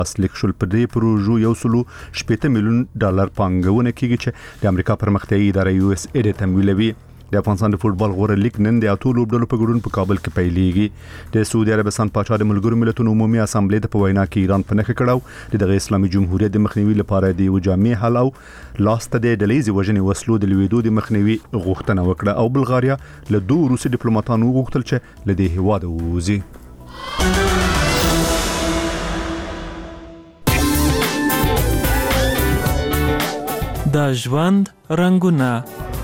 اسلیک شول په دې پروژو $1.8 میلیون پانګونه کیږي چې د امریکا پرمختیایي اداره USAID تمویلوي. د افغانستان د فوتبال غوړه لیګ نن د اتو لوبډلو په ګډون په کابل کې پیلېږي. د سعودي عربستان پاچا د ملګرو ملتونو عمومي اسامبلې د په وینا کې ایران په نخښه کړو د اسلامي جمهوریت د مخنیوي لپاره د یو جامع حل او لاسته د ډلېزي وژنې وسلو د لویدو د مخنیوي غوښتنه وکړه او بلغاریا له دوه روسي ډیپلوماټانو وغوښتل چې له دې هیواده ووځي. د ژوند رنگونه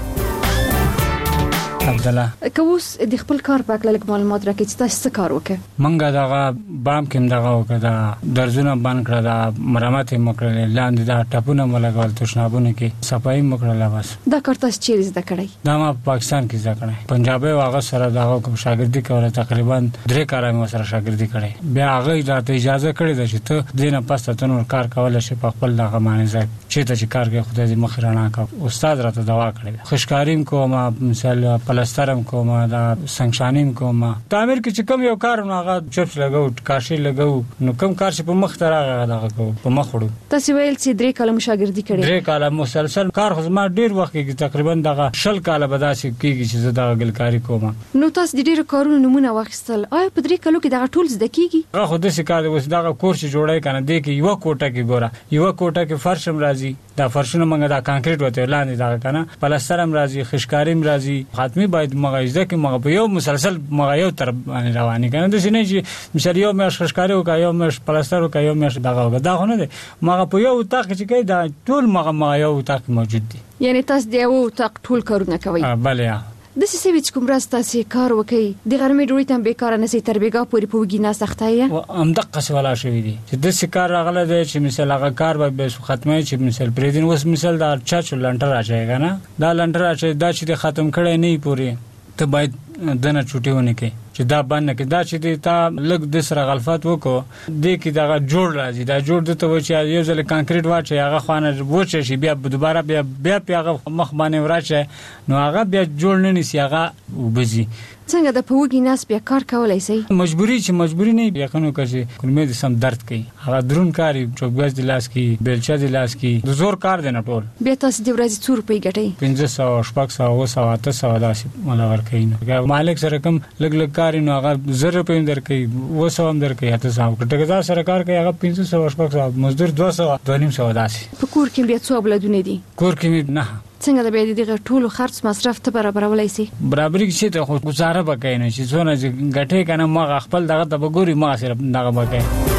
عبدالله کوس د خپل کار په اړه لږ معلومات راکړئ چې تاسو څه کار وکړئ؟ منګه دغه بام کې دغه وکړه دا درزونه باندې کړه دا مرمت مکړل لاندې دا ټاپونه ملګول تشنابونه کې صفائی مکړل. بس دا کار تاسو چیرې زده کړئ؟ دا ما پاکستان کې زده کړم. پنجابي واغه سره دغه کوم شاګردي کوله تقریبا 3 کال مې سره شاګردي کړې. بیا هغه ته اجازه کړې ده چې ته دینه پسته تنور کار کول شي په خپل دغه معنی ځای چې ته چې کار کوي خدای دې مخرانه کا. استاد راته دوا کړې خوشکاریم کوم مثال پلسترم کوم دا سنگشانیم کوم. تعمیر کې چې کوم یو کار نو هغه چپس لګاو کاشي لګاو نو کوم کار چې په مخ ته راغی کو په مخ وړو. تاسو ویل چې 3 کال شاګردي کړې؟ 3 کال مسلسل کار خو ما ډیر وخت کې تقریبا دغه 10 کال به داسې کېږي چې زه دا ګلکاری کوم. نو تاسو د ډیرو کارونو نمونه واخیستل. آیا په 3 کالو کې دا ټول زده کیږي؟ هغه خو د سکار اوس دغه کورس جوړای کنه د کې یو کوټه کې ګوره یو کوټه کې فرشم راځي دا فرشونه منګه دا کانکریټ وته لاندې دا کنه پلسترم راځي خشکاریم راځي خاتمي باید مغایزه کې مغه په یو مسلسل مغه یو تر رواني کنه د سینې چې مثال یو مې خشکاری او یو مې پلستر او یو مې دغه دا خو نه دی مغه په یو تاق چې کې دا ټول مغه یو تاق موجود دي. یعنی تاسو د یو تاق ټول کارونه کوي؟ بله. د سیسوي چې کوم راز تاسو کار وکي د غرمې ډوړې تم به کار نه سي تر بیګا پوری پوګی نه سختایه او ام دقه سوالا شوې دي چې د سکار راغله د چې مثال هغه کار به ختمه چې مثال پرې دین اوس مثال دا چا لنټر راځي کنه دا لنټر راځي دا چې ختم کړي نه پوری ته باید دنه چټیونه کې چې دا باندې کې دا چې تا لګ د سره غلفات وکړو د کې دا جوړ راځي دا جوړ د ته و چې یو ځل کانکریټ واچي هغه خانه وچه شي بیا دوباره بیا هغه مخ باندې وراچه نو هغه بیا جوړ نه نسی هغه وبزي. څنګه د پوګی ناس بیا کار کولای شي؟ مجبوری نه یقینو کوي کلمې د سم درد کوي هغه درون کاری چوبګاز د لاس کې بیلچا د لاس کې د زور کار دی نه ټول. بیا تاسو د ورځې 2 روپۍ ګټئ؟ 500 شپږ 800 داسې مال ورکوي. مالک سره کوم لګ کار نو هغه 0 روپۍ درکې 200 هم درکې 800 کټګزا سره کار کوي هغه 500 شپږ مزدور 200 250 داسې. په کور کې بیا څو بلدونه دي؟ کور کې نه څنګه د بیا دغه ټولو خرڅ مصرف ته برابرولای شي؟ برابرۍ چې ته خو گزاره وکاینه چې څونه غټه کنه ما خپل دغه د بګوري ما سره دغه وکای.